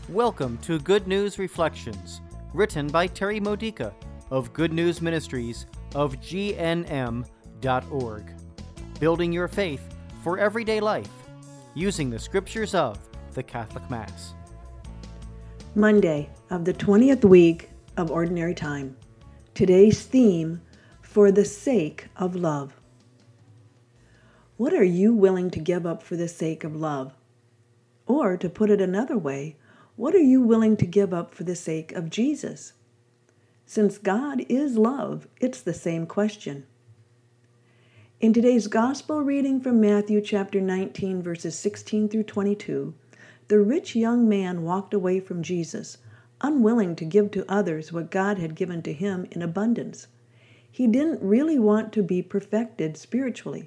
Welcome to Good News Reflections, written by Terry Modica of Good News Ministries of GNM.org. Building your faith for everyday life, using the scriptures of the Catholic Mass. Monday of the 20th week of Ordinary Time. Today's theme, for the sake of love. What are you willing to give up for the sake of love? Or, to put it another way, what are you willing to give up for the sake of Jesus? Since God is love, it's the same question. In today's Gospel reading from Matthew chapter 19, verses 16 through 22, the rich young man walked away from Jesus, unwilling to give to others what God had given to him in abundance. He didn't really want to be perfected spiritually.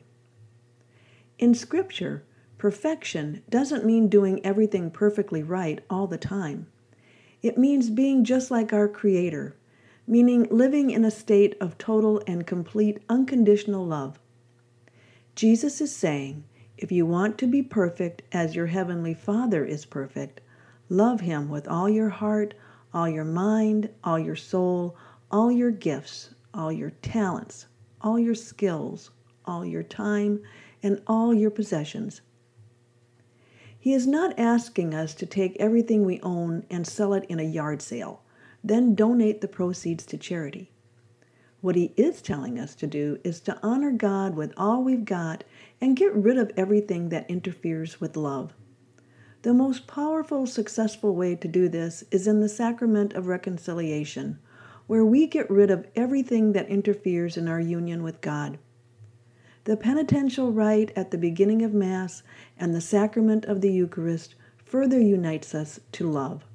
In Scripture, perfection doesn't mean doing everything perfectly right all the time. It means being just like our Creator, meaning living in a state of total and complete unconditional love. Jesus is saying, if you want to be perfect as your Heavenly Father is perfect, love Him with all your heart, all your mind, all your soul, all your gifts, all your talents, all your skills, all your time, and all your possessions. He is not asking us to take everything we own and sell it in a yard sale, then donate the proceeds to charity. What He is telling us to do is to honor God with all we've got and get rid of everything that interferes with love. The most powerful, successful way to do this is in the sacrament of reconciliation, where we get rid of everything that interferes in our union with God. The penitential rite at the beginning of Mass and the sacrament of the Eucharist further unites us to love.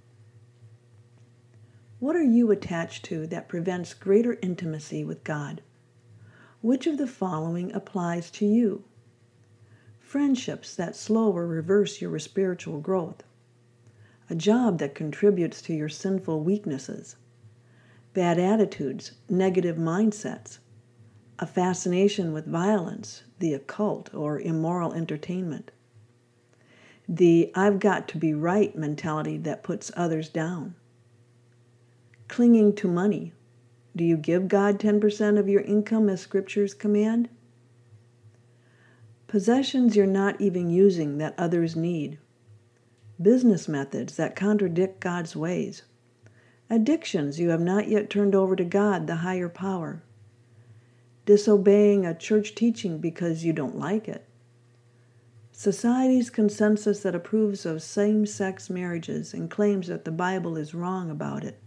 What are you attached to that prevents greater intimacy with God? Which of the following applies to you? Friendships that slow or reverse your spiritual growth. A job that contributes to your sinful weaknesses. Bad attitudes, negative mindsets. A fascination with violence, the occult, or immoral entertainment. The I've got to be right mentality that puts others down. Clinging to money. Do you give God 10% of your income as Scriptures command? Possessions you're not even using that others need. Business methods that contradict God's ways. Addictions you have not yet turned over to God, the higher power. Disobeying a church teaching because you don't like it. Society's consensus that approves of same-sex marriages and claims that the Bible is wrong about it.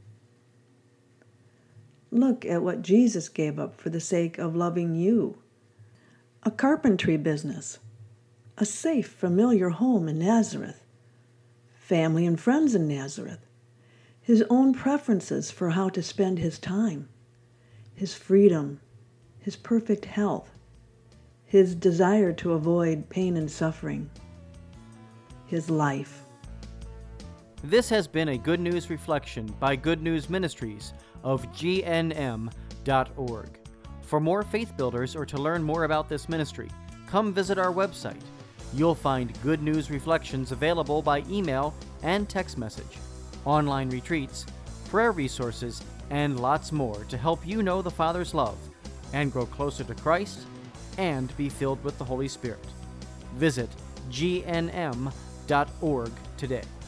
Look at what Jesus gave up for the sake of loving you. A carpentry business, a safe, familiar home in Nazareth, family and friends in Nazareth, His own preferences for how to spend His time, His freedom, His perfect health, His desire to avoid pain and suffering, His life. This has been a Good News Reflection by Good News Ministries of GNM.org. For more faith builders or to learn more about this ministry, come visit our website. You'll find Good News Reflections available by email and text message, online retreats, prayer resources, and lots more to help you know the Father's love and grow closer to Christ and be filled with the Holy Spirit. Visit GNM.org today.